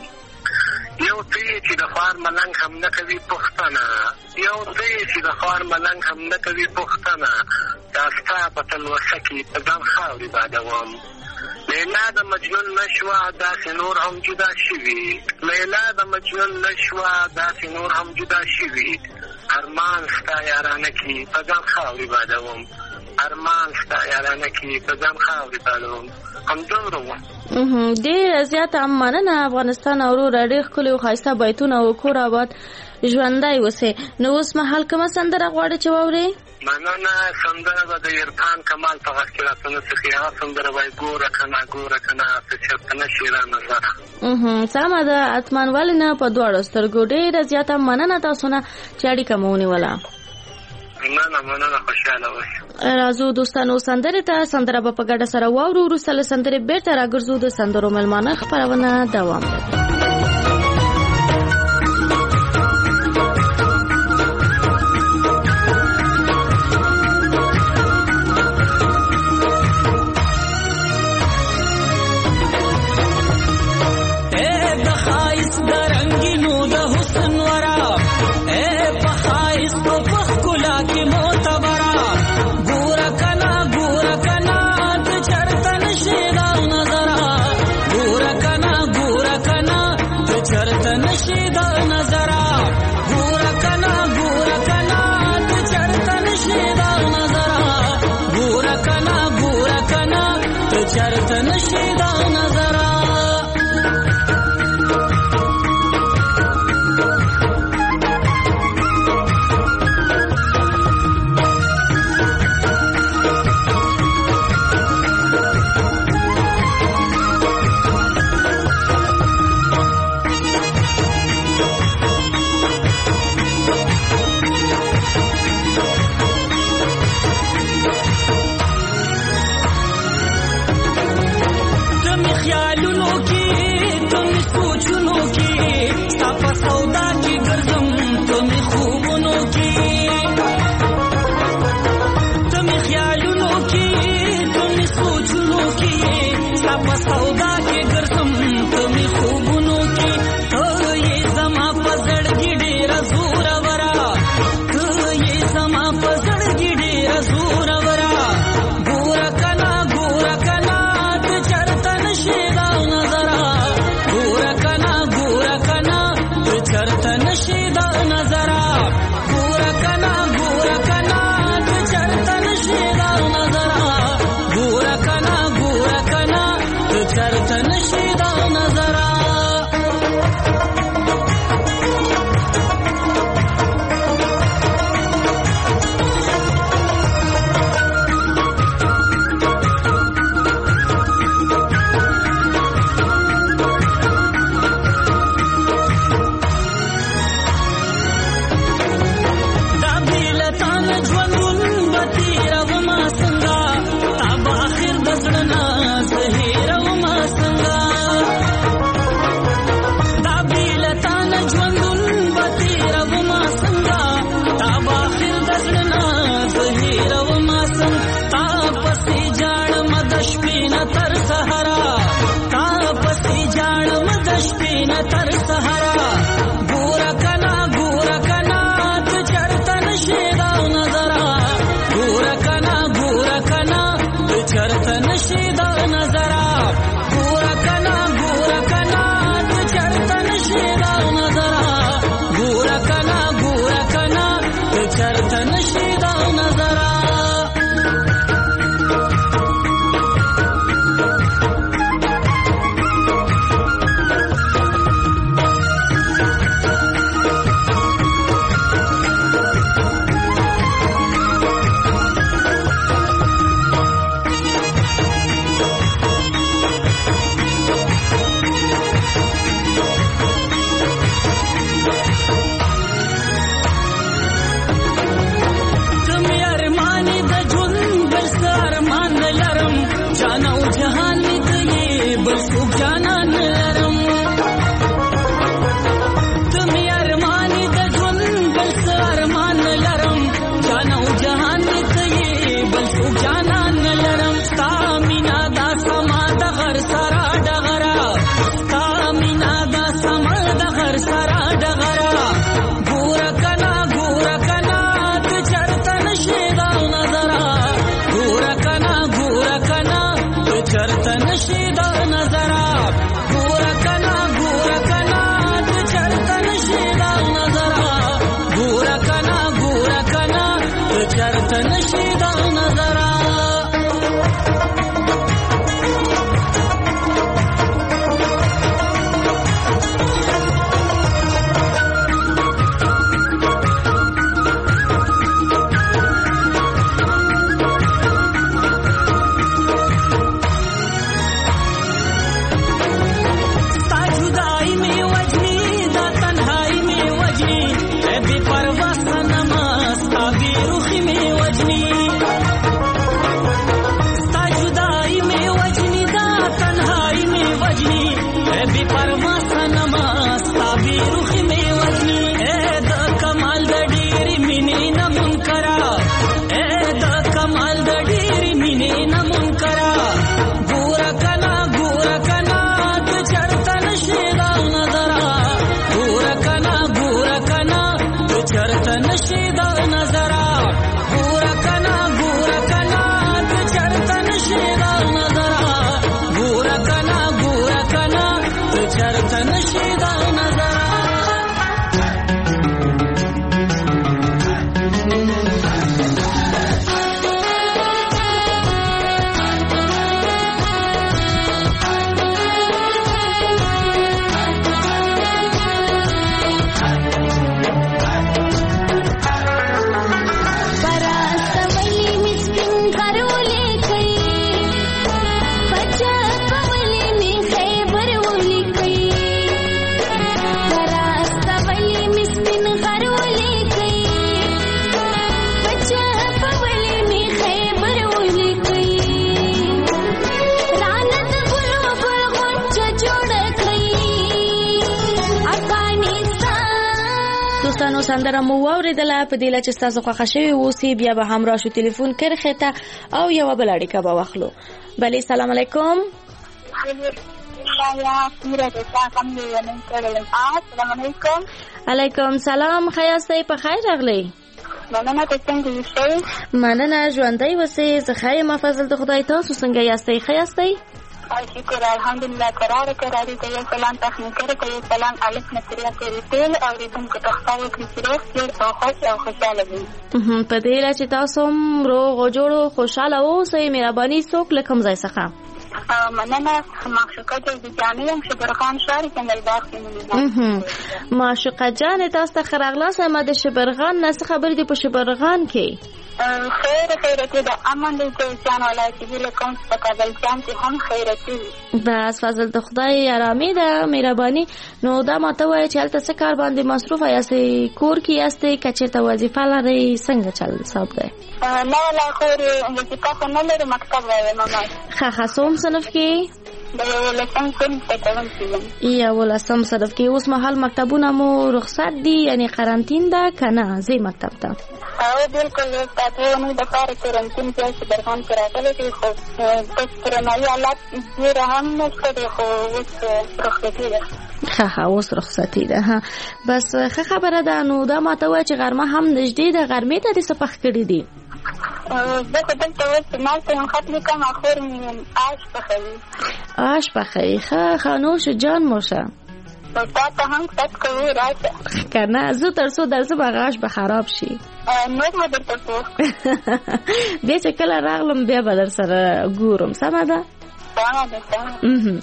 یو ته یې چې د خوار ملنګ هم نه کوي پوښتنه یو ته یې چې د خوار ملنګ هم نه کوي پوښتنه دا ستا په تلوسه کې په ځان خاورې بادوم لیلا د مجنون نشوه داسې نور هم جدا شوي لیلا د مجنون نشوه داسې نور هم جدا شوي ارمان ستا یارانه کې په ځان خاورې بادوم ارمان ستا یارانه کې په ځان خاورې بادوم همدومره وم ډېره زیاته مننه افغانستان اوروره ډېر ښکلي او ښایسته بیتونه او کور آباد ژوندی اوسې نو اوس مهال کومه سندره غواړې چې واورې مننه سندره به د عرفان کمال په غږ کې راته نڅښي هغه سندره وایي ګوره که نه ګوره که نه څه چېرته نشي را نظره سمه ده اتمان ولې نه په دواړو سترګو ډېره زیاته مننه تاسو نه چې اړیکه مو ونیوله مننه مننه خوشحاله اوسئ راځو دوستانو سندرې ته سندره به په ګډه سره واورو وروسته له سندرې بېرته راګرځو د سندرو مېلمانه خپرونه دوام لري Kana چرته نشي دا نظره سندره مو واوریدله په دې لچ تاسو خوښ شوی اوسې بیا به هم راشو ټلیفون کرخه ته او یو بل اړیکه به واخلو. بله سلام علیکم. علیکم سلام خیاستئ په خیر راغلی. مننه ته څنګه یاستئ؟ مننه ژوندۍ اوسئ. زه ښه یم فضل د خدای. تاسو څنګه یاستئ؟ ښه یاستئ؟ شکر الحمدلله. قرار قراری ته یو سلام تخنیکر ته یو سلام الف نصریه تیری تیل اوریدونکو ته خطا وکړي چې روغ تیر او خوش او خوشحاله وي. په دې لاره چې تاسو هم روغ او جوړ خوشحاله اوسئ. مهرباني څوک له کوم ځای څخه؟ مننه. معشوقه جانې یم شبرغان ښار جنګل باغ کې مینه. معشوقه جانې تاسو ته ښه راغلاست. ما د شبرغان نه څه خبرې دي په شبرغان کې؟ خیر خیرتی د امن د جان ولایتي له کوم څخه کابل جان چې هم خیرتی بس فضل د خدای آرامي ده مهرباني. نو دا ماته وایي چې هلته څه کار باندې مصروف یاستئ؟ کور کې یاستئ که چېرته وظیفه لرئ؟ څنګه چل حساب دی؟ نه ولا خور وظیفه خو نه لرم. مکتب وایم ماما. ښه ښه څوم صنف کې؟ د یولسم صنف ته کوم یم. یولسم صنف کې. اوس مهال مکتبونه مو رخصت دي یعنی قرنطین ده که نه ځئ مکتب ته؟ او بالکل تاسو نو د پاره قرنطین کې چې برخان کراټل کې خو د کرناوي حالات ډېر هم نشته خو اوس رخصتي ده. ښه ښه اوس رخصتي ده. ها بس ښه خبره ده. نو دا ماته وایي چې غرمه هم نږدې ده. غرمې ته دې څه پخ کړي دي؟ زه خو دلته اوس مالته یم خط لیکم. خور مې آش پخوي. آش پخوي. ښه ښه نوش جان مو شه. تا ته هم ست کوو راشه کنه زه تر څو درځم غاښ به خراب شي نور به درته کوو بیا چې کله راغلم بیا به در سره ګورم سمه ده سمه ده سمه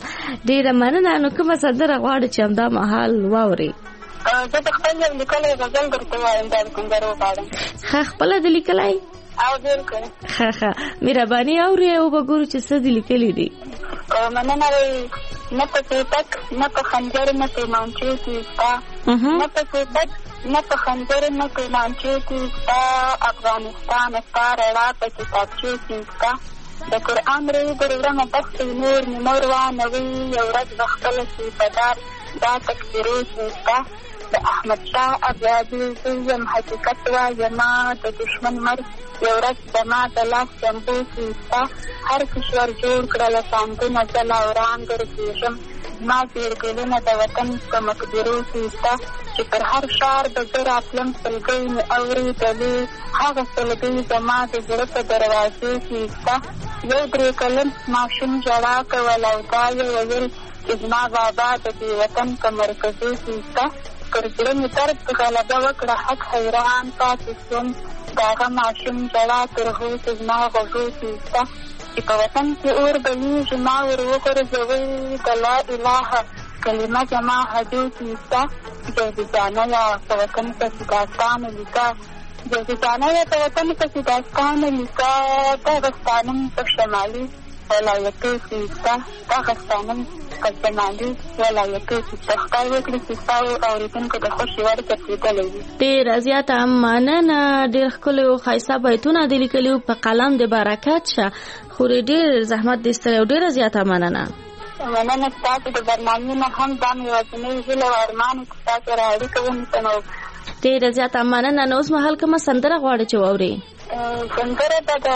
ډېره مننه. نو کومه سندره غواړې چې همدا مهال واورې؟ زه د خپل یو لیکلی غزل درته وایم دا د سندرو غواړم. ښه خپله دې لیکلی؟ او بالکل. ښه ښه مهرباني اورې او به ګورو چې څه دې لیکلي دي. مننه وایي نه په ټوپک نه په خنجر نه په مانچې کې ستا نه په ټوپک نه په خنجر نه په مانچې کې ستا افغانستان ستا رڼا په کتابچې کې ستا د قرآن رې ګرورمه دښتې نور نمور وانوي یو ورځ به خپله شي په دار دا تکفیرې کې ستا د احمدشاه ابیادي زوی یم حقیقت وایمه د دشمن مرګ یو ورځ زما د لاس جنبو کې ستا هر کشور جوړ کړله ساندونه زه لا وران ګرځېږم زما زیرګلونه د وطن په مقدرو کې ستا چې پر هر ښار به زه راتلم سلګۍ مې اورېدلې هغه سلګۍ زما د زړه په دروازې کې ستا یو درې کلن ماشوم ژړا کوله او دا یې ویل چې زما بابا د دې وطن په مرکزو کې ستا پر زړه مې درد غلبه وکړه حق حیران پاتې شوم د هغه ماشوم ژړا تر هغو چې زما غوږو کې ستا چې په وطن کې اور بلیږي ما ور وغورځوئ د لا الهه کلمه زما هډو کې ستا جوزي جانیه په وطن پسې داستانه لیکه جوزي جانیه په وطن پسې داستانه لیکه دغه ستانم په شمالي ولایتو کې ستا دغه ستانم په شمالي ولایتو کې ستا خدای وکړي چې ستا اورېدونکو د خوښې وړ ګرځېدلی وي. ډېره زیاته مننه. ډېر ښکلي او ښایسته بیتونه دې لیکلي په قلم د برکت شه خورې ډېر زحمت دې ایستلی او ډېره زیاته مننه. مننه ستاسو د برنامې نه هم دا مې یوازینۍ هیله او ارمان چې تاسو سره اړیکه ونیسم. ډېره زیاته مننه. نو اوس مهال کومه سندره غواړې چې واورې؟ سندره به د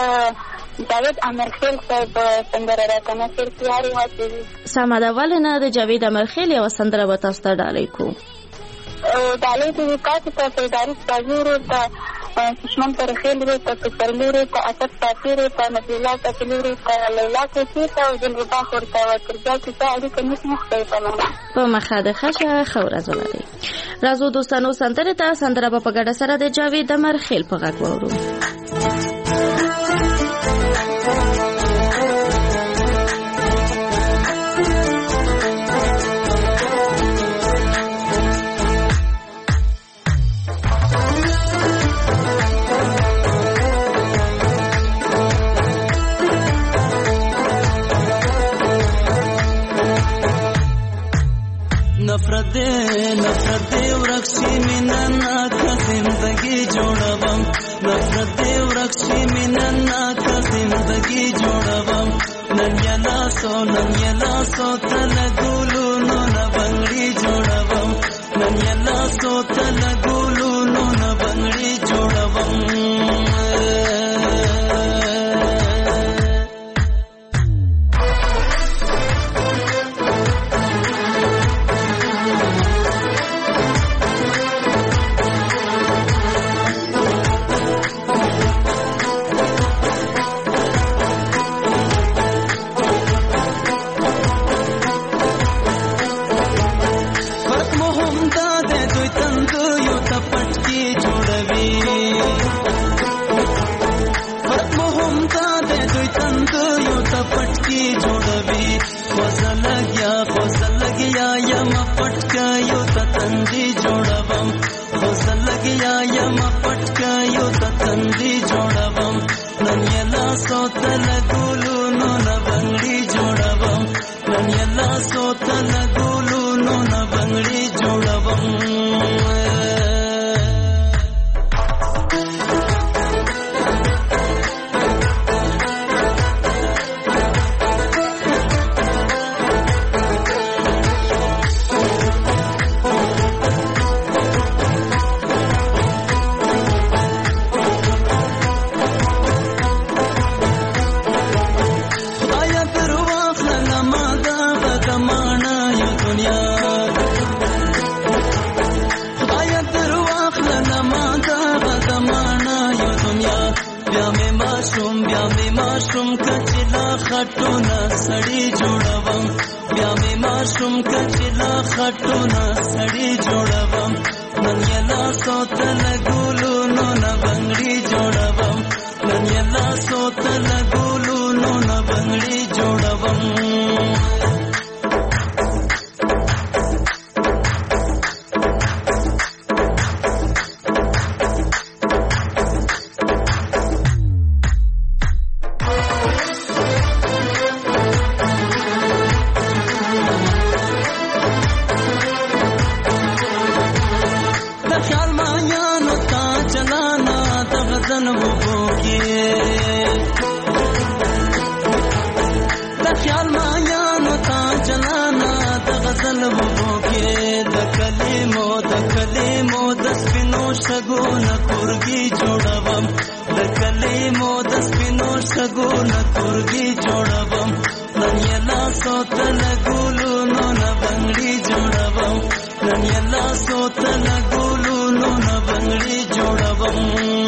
جاوید امرخیل صاحب سندره راته نصر پیاري واچوي. سمه ده. ولې نه د جاوید امرخیل یوه سندره به تاسو ته ډالۍ کړو. ډالۍ دې تاسو ته فیضاري سپاځي ورته کشمن فرخیل ورته پسرلي ورته اسد صافي ورته نبیلا صافي ورته لیلا کوڅې ته او دلربا ورته ترجا کیسه اړیکه نیسم خدای پامانه په مخه د ښه ښه ورځ ولرئ. راځو دوستانو سندرې ته. سندره به په ګډه سره د جاوید امرخیل په غږ واورو. नफरत दे नफरत दे वृक्षी मिनन्ना का जिंदगी जोड़वम नफरत दे वृक्षी मिनन्ना का जिंदगी जोड़वम नन्यला सो नन्यला सो तल गुलू नो न बंगड़ी जोड़वम नन्यला सो तल गुलू नो न बंगड़ी जोड़वम ماشوم کچلا خټونه سړی جوړوم نن یلا سوت لګولو نو نه بنگړي جوړوم نن یلا سوت لګولو نو نه بنگړي جوړوم شګونه کورګي جوړوم د کلمو د سپینو شګونه کورګي جوړوم نن یلا سوت لګولو نو نه بنگړي جوړوم نن یلا سوت لګولو نو نه بنگړي جوړوم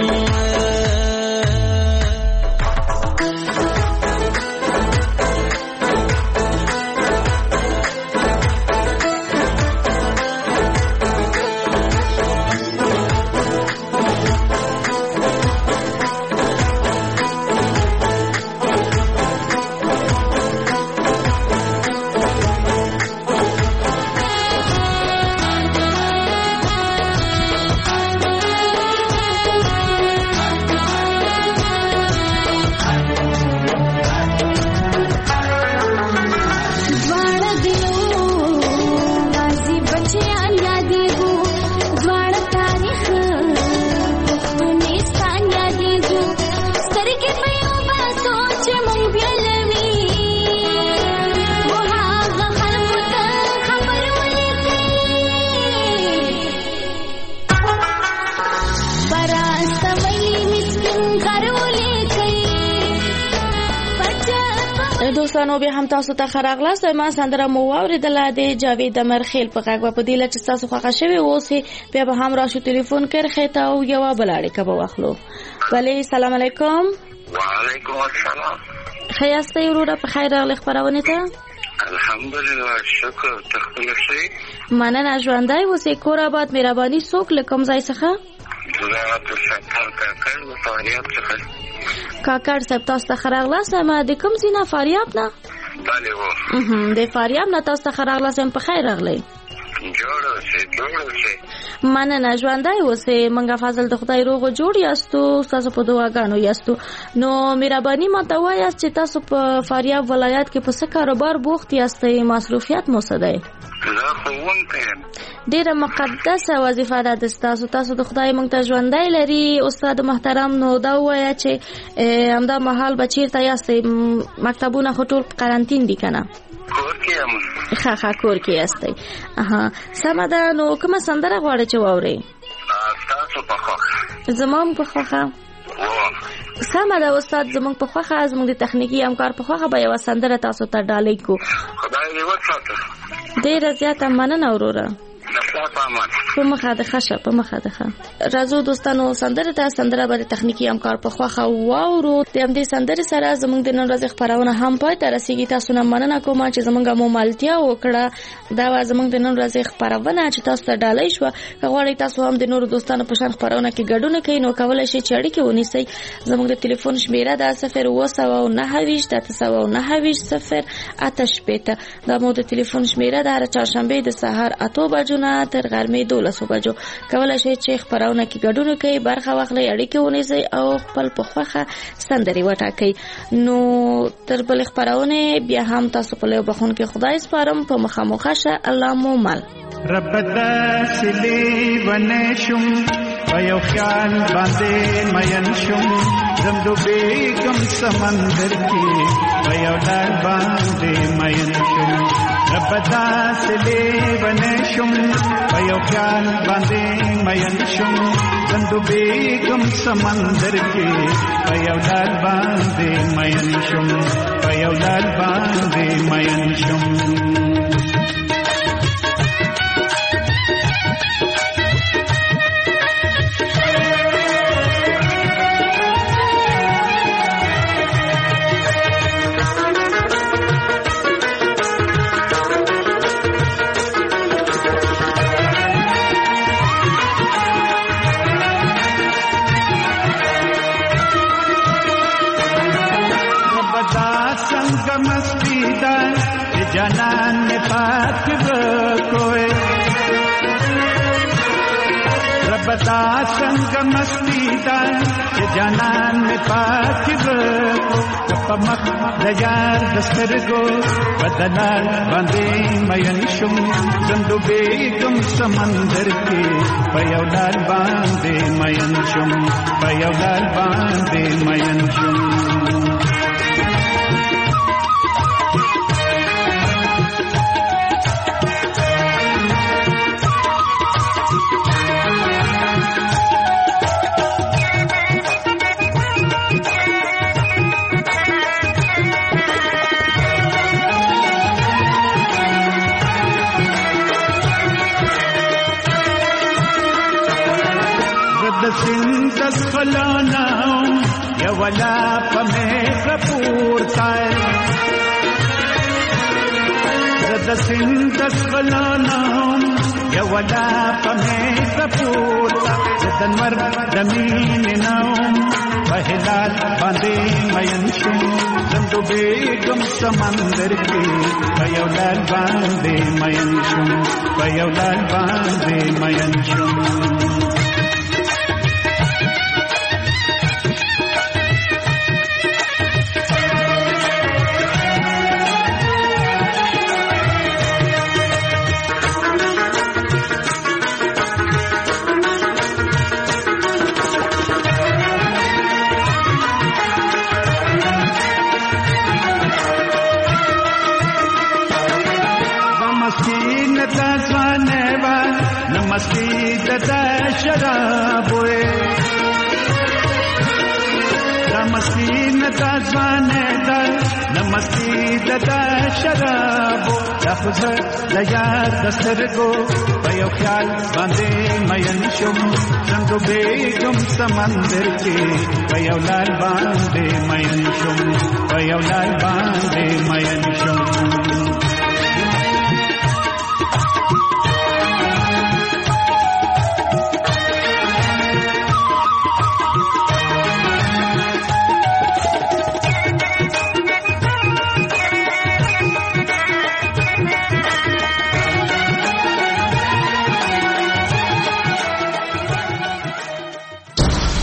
دوستانو بیا هم تاسو ته خراغلاست ما سندره مو واوریدله د جاوید مرخیل په غږ په دیله چې تاسو خوښه شوی اوسې بیا به هم راشو ټلیفون کړئ ته او یو بل اړیکه به واخلو. ولی سلام علیکم. وعلیکم السلام. خیاسته وروره په خیر راغلی خبرونه ته. الحمدلله شکر تخپل شي. مننه ژوندۍ اوسې کور آباد مهرباني څوک له کوم ځای څخه؟ زه د شکر کاکړ د فاریاب څخه. کاکړ صاحب تاسو ته خراغلاست ما د کوم ځای نه فاریاب نه؟ بله و. د فاریاب نه تاسو ته خراغلاست په خیر راغلی. جوړ اوسئ جوړ اوسئ. مننه ژوندۍ اوسئ. منګه فضل د خدای روغ جوړ یاستو تاسو په دعاګانو یاستو. نو مهرباني ماته وایاست چې تاسو په فاریاب ولایت کې په څه کاروبار بوخت یاستئ مصروفیت مو څه دی؟ زه ښوونکی یم. ډیره مقدسه وظیفه ده تاسو تاسو د خدای مونږ ته ژوندۍ لري. استاد محترم نو دا وایي چې همدا مهال به چیرته یاستئ؟ مکتبونه خو ټول قرنطین دي کنه؟ کور کې یم. ښه ښه کور کې یاستئ. اها سمه ده. نو کومه سندره غواړئ چې واورئ؟ تاسو په خوښه. زما په خوښه. سمه ده استاد زمونږ په خوښه زمونږ د تخنیکي همکار په خوښه به یوه سندره تاسو ته ډالۍ کو. خدای دې وساته. ډیره زیاته مننه وروره. په مخه د خشه په مخه د خه راځو دوستانو سندره ته سندره به تخنیکی همکار په خوخه واورو. د همدې سندره سره زمونږ د نن ورځې خبرونه هم پای ته رسیدي. تاسو نه مننه کوم چې زمونږه مو مالتیا وکړه. دا زمونږ د نن ورځې خبرونه چې تاسو ته ډالۍ شو. غواړئ تاسو هم د نورو دوستانو په شان خبرونه کې ګډون کړئ نو کولای شئ چې اړیکه ونیسئ. زمونږ د ټلیفون شمیره ده صفر اوه سوه نهه ویشت اته سوه نهه ویشت صفر اته شپېته. دا مو د ټلیفون شمیره ده. هر چهارشنبه د سهار اته بجو نه تر غرمې دولسو بجو کولای شئ چې خبرونه کې ګډون کړئ برخه واخلئ اړیکه ونیسئ او خپل په خوښه سندرې وټاکئ. نو تر بل خبرونه بیا هم تاسو په له بخون کې خدای سپارم په مخامخ شه. الله مو مل رب داسلی ونشم و یو خیال باندې مین شم زم ډوبېږم سمندر کې و یو لار باندې مین شم. رب داسلی ونشم و یو خیال باندې مین شم زم ډوبېږم سمندر کې و یو لار باندې مین شم و یو لار باندې مین شم. بتا څنګه مستی دا چې جانان می پاتې ورکو په مخ د یار د سترګو بدلال باندې مین شم زم ډوبېږم سمندر کې په یو لال باندې مین شم په یو لال باندې مین شم سند سفلانا یا ولا پمه کپورتای زد سند سفلانا یا ولا پمه کپورتا زدنور زمین نوم بهلال باندې مین شم زندو بیگم سمندر کې پيولال باندې مین شم پيولال باندې مین شم नमस्ती ददा शराबोए नमस्ती नदा ज़वाने दा नमस्ती ददा शराबो लफ्ज़ दयार दस्तर को पयो ख्याल बांधे मयन शुम संग बेगम समंदर के पयो लाल बांधे मयन शुम पयो लाल बांधे मयन शुम